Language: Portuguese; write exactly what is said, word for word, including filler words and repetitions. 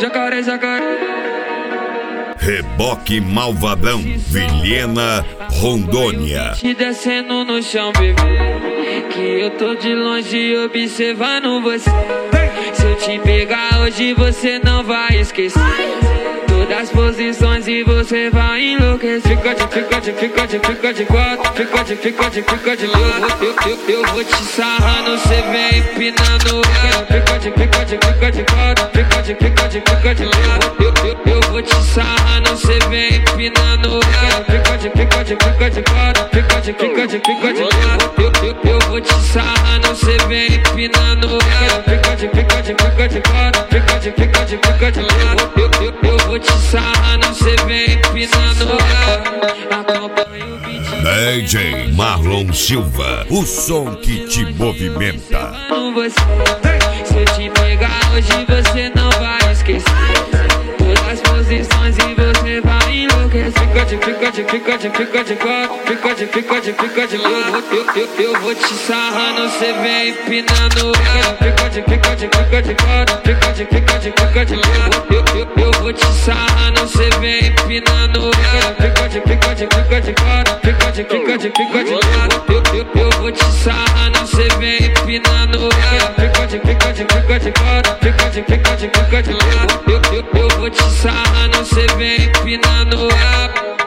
jacaré, jacaré. Reboque Malvadão, Vilhena, Rondônia. Te descendo no chão, bebê, que eu tô de longe observando você. Se eu te pegar hoje você não vai esquecer todas as posições e você vai enlouquecer. Fica de, fica de, fica de, fica de quatro. Fica de, fica de, fica de quatro. Eu, eu, eu vou te sarrando, cê vem empinando. Fica de, fica de, fica de quatro. Fica de, fica de, fica de quatro. Eu, eu, eu vou te sarrando, cê vem empinando. Fica de, fica de, fica de quatro. Fica de, fica de, fica de quatro. Eu, eu, eu vou te sarrando, cê vem empinando. Fica de, fica de, fica de quatro. Fica de, fica de, fica de quatro. Eu, eu, eu vou te sarrando, cê vem empinando. Acompanha o beat D J Marlon Silva, o som que te movimenta. Se eu te pegar hoje você não vai esquecer todas as posições e você vai enlouquecer. Fica de, fica de, fica de, fica de quatro. Fica de, fica de, fica de quatro. Eu, eu, eu vou te sarrando, cê vem empinando. Fica de, fica de, fica de quatro. Fica de, fica de, fica de quatro. Eu, eu, eu vou te sarrando, cê vem empinando. Fica de, fica de, fica de quatro. Fica de, fica de, fica de quatro. Eu, eu, eu vou te sarrando, cê vem empinando. Fica de, fica de, fica de quatro. Fica de, fica de, fica de quatro. Eu, eu, eu vou te sarrando, cê vem empinando.